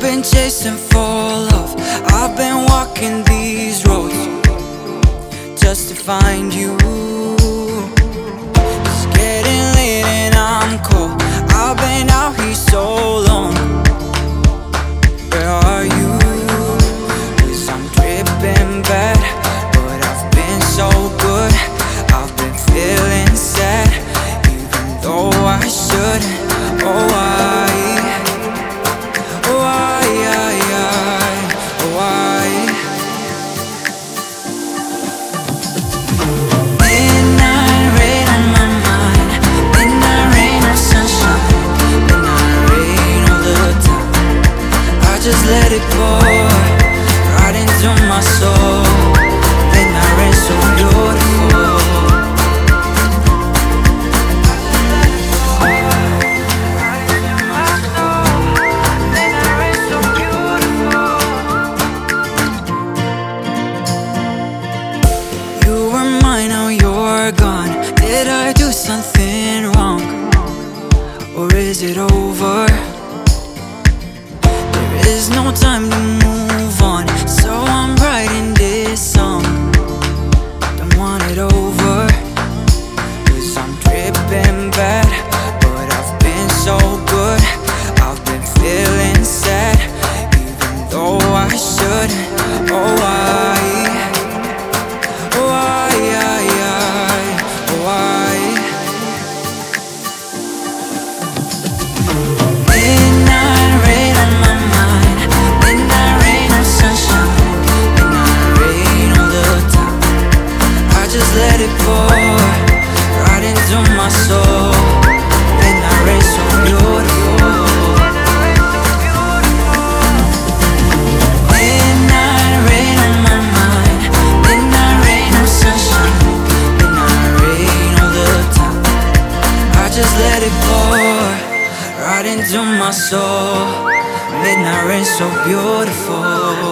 been chasing for love. I've been walking these roads just to find you. It's getting late and I'm cold. I've been out here so long. Where are you? 'Cause I'm dripping bad, but I've been so good. I've been feeling sad, even though I shouldn't. Oh, why? Midnight rain on my mind, midnight rain or sunshine, midnight rain all the time. I just let it pour right into my soul. Midnight rain so beautiful. You were mine, now you're gone. Did I do something wrong? Or is it over? There is no time to move on, so I'm writing this song. Don't want it over, 'cause I'm dripping bad, but I've been so good. I've been feeling sad, even though I shouldn't. Oh, why? Midnight rain on my mind, midnight rain or sunshine, midnight rain all the time. I just let it pour right into my soul. Midnight rain so beautiful. Midnight rain on my mind, midnight rain or sunshine, midnight rain all the time. I just let it pour right into my soul. Midnight rain so beautiful.